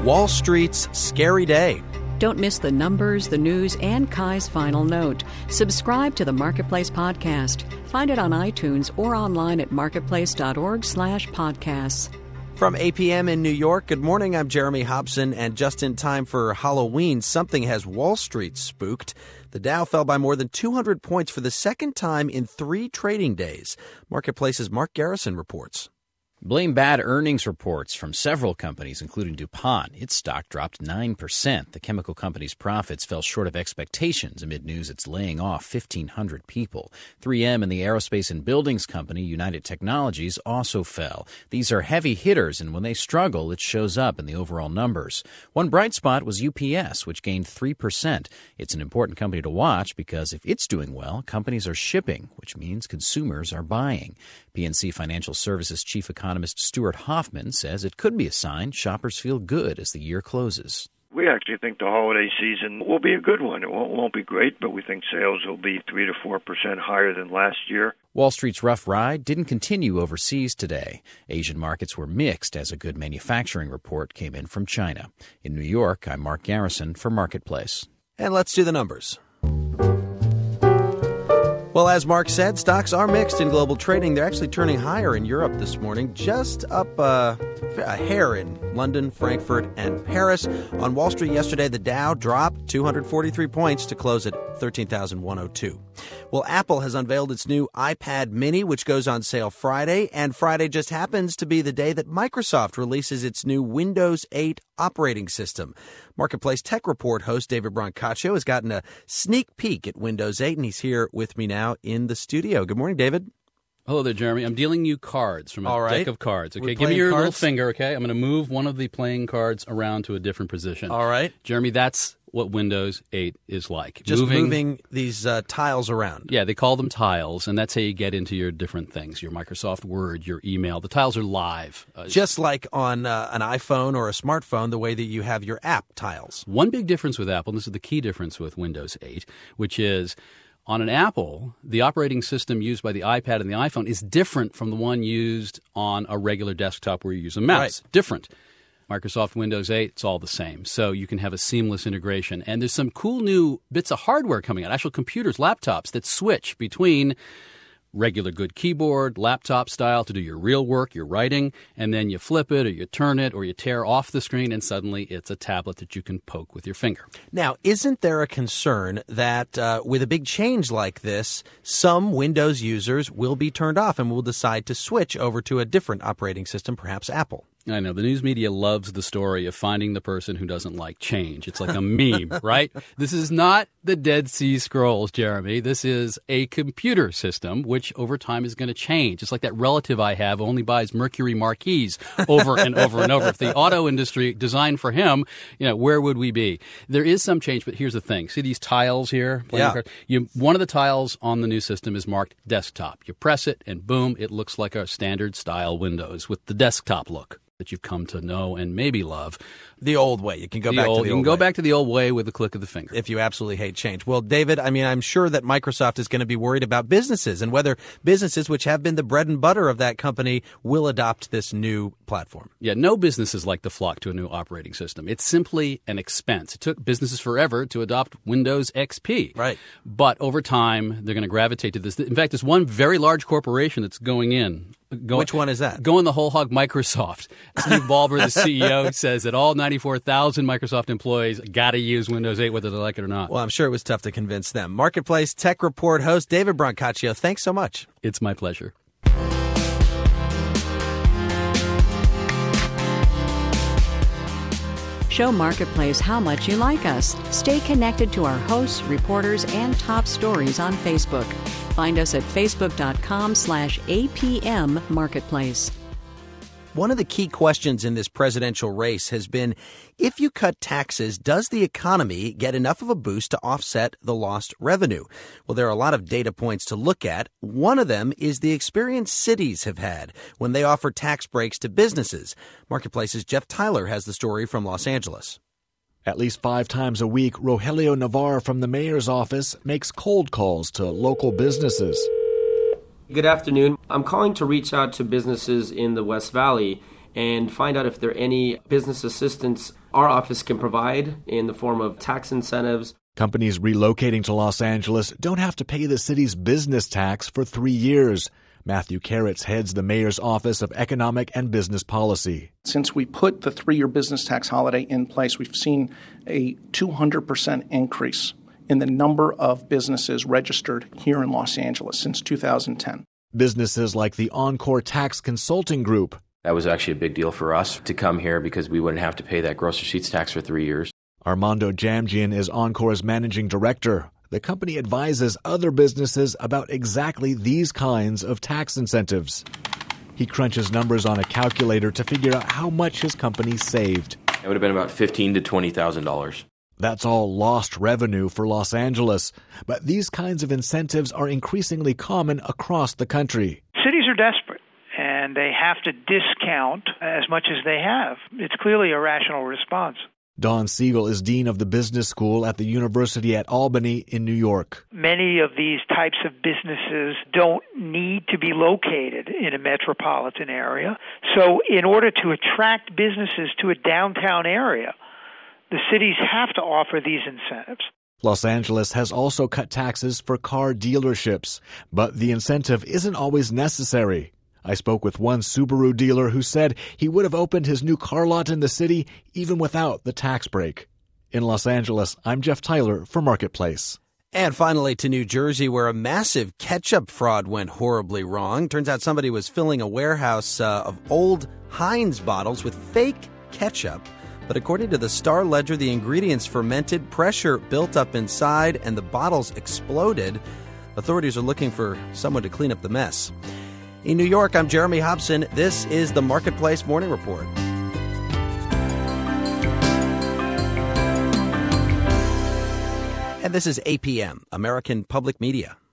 Wall Street's scary day. Don't miss the numbers, the news, and Kai's final note. Subscribe to the Marketplace Podcast. Find it on iTunes or online at marketplace.org/podcasts. From APM in New York, good morning. I'm Jeremy Hobson, and just in time for Halloween, something has Wall Street spooked. The Dow fell by more than 200 points for the second time in 3 trading days. Marketplace's Mark Garrison reports. Blame bad earnings reports from several companies, including DuPont. Its stock dropped 9%. The chemical company's profits fell short of expectations amid news it's laying off 1,500 people. 3M and the aerospace and buildings company, United Technologies, also fell. These are heavy hitters, and when they struggle, it shows up in the overall numbers. One bright spot was UPS, which gained 3%. It's an important company to watch because if it's doing well, companies are shipping, which means consumers are buying. PNC Financial Services Chief Economist Stuart Hoffman says it could be a sign shoppers feel good as the year closes. We actually think the holiday season will be a good one. It won't be great, but we think sales will be 3 to 4% higher than last year. Wall Street's rough ride didn't continue overseas today. Asian markets were mixed as a good manufacturing report came in from China. In New York, I'm Mark Garrison for Marketplace. And let's do the numbers. Well, as Mark said, stocks are mixed in global trading. They're actually turning higher in Europe this morning, just up a hair in London, Frankfurt, and Paris. On Wall Street yesterday, the Dow dropped 243 points to close at 13,102. Well, Apple has unveiled its new iPad mini, which goes on sale Friday, and Friday just happens to be the day that Microsoft releases its new Windows 8 operating system. Marketplace Tech Report host David Brancaccio has gotten a sneak peek at Windows 8, and he's here with me now in the studio. Good morning, David. Hello there, Jeremy. I'm dealing you cards from a deck of cards. Okay, give me your little finger, okay? I'm going to move one of the playing cards around to a different position. All right. Jeremy, that's what Windows 8 is like. Just moving these tiles around. Yeah, they call them tiles, and that's how you get into your different things, your Microsoft Word, your email. The tiles are live. Just like on an iPhone or a smartphone, the way that you have your app tiles. One big difference with Apple, and this is the key difference with Windows 8, which is on an Apple, the operating system used by the iPad and the iPhone is different from the one used on a regular desktop where you use a mouse. Right. Different. Microsoft Windows 8, it's all the same. So you can have a seamless integration. And there's some cool new bits of hardware coming out, actual computers, laptops that switch between regular good keyboard, laptop style to do your real work, your writing, and then you flip it or you turn it or you tear off the screen and suddenly it's a tablet that you can poke with your finger. Now, isn't there a concern that with a big change like this, some Windows users will be turned off and will decide to switch over to a different operating system, perhaps Apple? I know. The news media loves the story of finding the person who doesn't like change. It's like a meme, right? This is not the Dead Sea Scrolls, Jeremy. This is a computer system, which over time is going to change. It's like that relative I have only buys Mercury marquees over and over and over. If the auto industry designed for him, where would we be? There is some change, but here's the thing. See these tiles here? Yeah. One of the tiles on the new system is marked desktop. You press it, and boom, it looks like a standard style Windows with the desktop look that you've come to know and maybe love. The old way. You can go back to the old way. You can go back to the old way with a click of the finger. If you absolutely hate change. Well, David, I'm sure that Microsoft is going to be worried about businesses and whether businesses, which have been the bread and butter of that company, will adopt this new platform. Yeah, no businesses like to flock to a new operating system. It's simply an expense. It took businesses forever to adopt Windows XP. Right. But over time, they're going to gravitate to this. In fact, there's one very large corporation that's going in. Which one is that? Going the whole hog, Microsoft. Steve Ballmer, the CEO, says that all 94,000 Microsoft employees got to use Windows 8 whether they like it or not. Well, I'm sure it was tough to convince them. Marketplace Tech Report host David Brancaccio, thanks so much. It's my pleasure. Show Marketplace how much you like us. Stay connected to our hosts, reporters, and top stories on Facebook. Find us at facebook.com/APM Marketplace. One of the key questions in this presidential race has been, if you cut taxes, does the economy get enough of a boost to offset the lost revenue? Well, there are a lot of data points to look at. One of them is the experience cities have had when they offer tax breaks to businesses. Marketplace's Jeff Tyler has the story from Los Angeles. At least 5 times a week, Rogelio Navarre from the mayor's office makes cold calls to local businesses. Good afternoon. I'm calling to reach out to businesses in the West Valley and find out if there are any business assistance our office can provide in the form of tax incentives. Companies relocating to Los Angeles don't have to pay the city's business tax for 3 years. Matthew Karitz heads the mayor's Office of Economic and Business Policy. Since we put the 3-year business tax holiday in place, we've seen a 200% increase in the number of businesses registered here in Los Angeles since 2010. Businesses like the Encore Tax Consulting Group. That was actually a big deal for us to come here because we wouldn't have to pay that gross receipts tax for 3 years. Armando Jamjian is Encore's managing director. The company advises other businesses about exactly these kinds of tax incentives. He crunches numbers on a calculator to figure out how much his company saved. It would have been about $15,000 to $20,000. That's all lost revenue for Los Angeles. But these kinds of incentives are increasingly common across the country. Cities are desperate, and they have to discount as much as they have. It's clearly a rational response. Don Siegel is dean of the business school at the University at Albany in New York. Many of these types of businesses don't need to be located in a metropolitan area. So in order to attract businesses to a downtown area, the cities have to offer these incentives. Los Angeles has also cut taxes for car dealerships, but the incentive isn't always necessary. I spoke with one Subaru dealer who said he would have opened his new car lot in the city even without the tax break. In Los Angeles, I'm Jeff Tyler for Marketplace. And finally to New Jersey, where a massive ketchup fraud went horribly wrong. Turns out somebody was filling a warehouse of old Heinz bottles with fake ketchup. But according to the Star Ledger, the ingredients fermented, pressure built up inside, and the bottles exploded. Authorities are looking for someone to clean up the mess. In New York, I'm Jeremy Hobson. This is the Marketplace Morning Report. And this is APM, American Public Media.